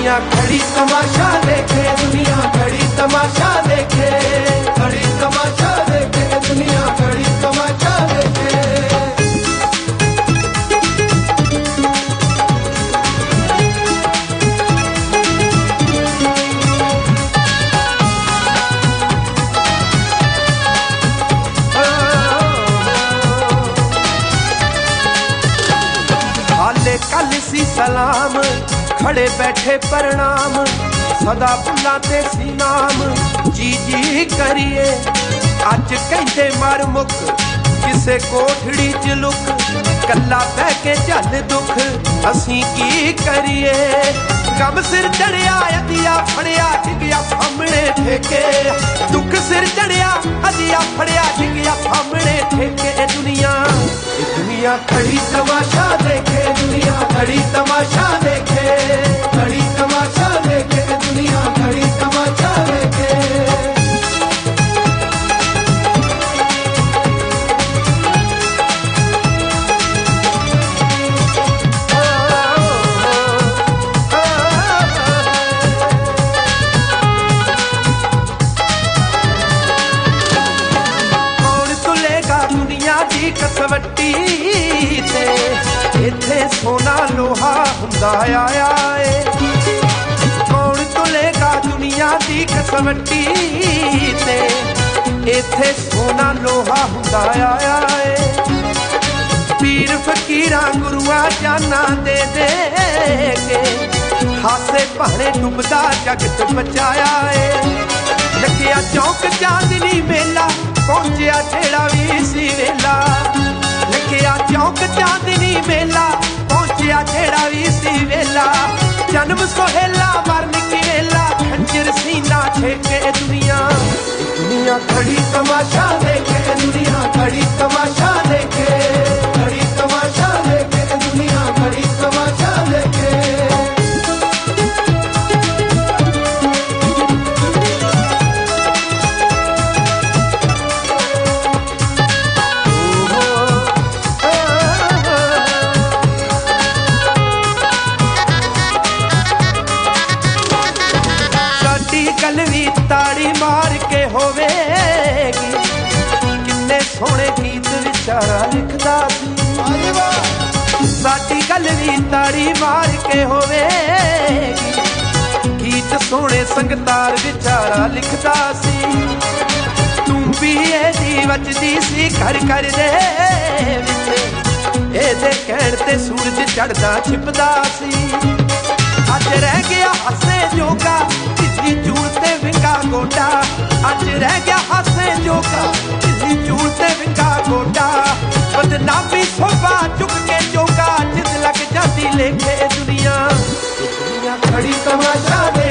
दुनिया खड़ी तमाशा देखे, दुनिया खड़ी तमाशा देखे, खड़ी तमाशा देखे, दुनिया खड़ी तमाशा देखे। हाले कल सी सलाम, खड़े बैठे प्रणाम, सदा बुलाते सी नाम, जी जी करिए। अज कहते मर मुक किसे कोठड़ी च लुक, कला बह के झल दुख असी की करिए। गम सिर चढ़िया अदिया फड़िया डिगिया फामने ठेके, दुख सिर चढ़िया अदिया फड़िया डिगिया फामने ठेके। दुनिया खड़ी तमाशा देखे, दुनिया खड़ी तमाशा देखे, खड़ी तमाशा देखे, दुनिया खड़ी तमाशा देखे। कौन तुलेगा दुनिया की कसवट्टी ते, इथे सोना लोहा हुंदा आया है। कौन तुलेगा दुनिया की कसवट्टी ते, इथे सोना लोहा हुंदा आया है। पीर फकीरा गुरुआ जाना दे दे के, हासे भाने डुबदा जगत बचाया है। लगिया चौक चांदनी मेला, पहुंचया जेड़ा भी सी वेला। लगिया चौक चांदनी मेला, पहुंचया जेड़ा भी सी वेला। जन्म सोहेला मरन की वेला, खंजर सीना छेके। दुनिया खड़ी तमाशा देखे, दुनिया खड़ी तमाशा देखे, खड़ी तमाशा देखे, दुनिया खड़ी तमाशा देखे। गल भी ताड़ी मार के होवेगी, किन्ने सोहने गीत विचारा लिखदा सी। साडी गल भी ताड़ी मार के होवेगी, गीत सोहने संगतार विचारा लिखदा सी। तू भी एदी वजदी सी घर घर दे विच, एदे कहण ते सूरज चढ़दा छिपदा सी। अज रह गया हसे जोगा, पिछली चूड़ ते विंगा गोटा। अज रह गया हसे जोगा, पिछली चूड़ ते विंगा गोटा। बदनामी सोभा चुक के जोगा, जिद लग जाती लेखे। दुनिया खड़ी तमाशा दे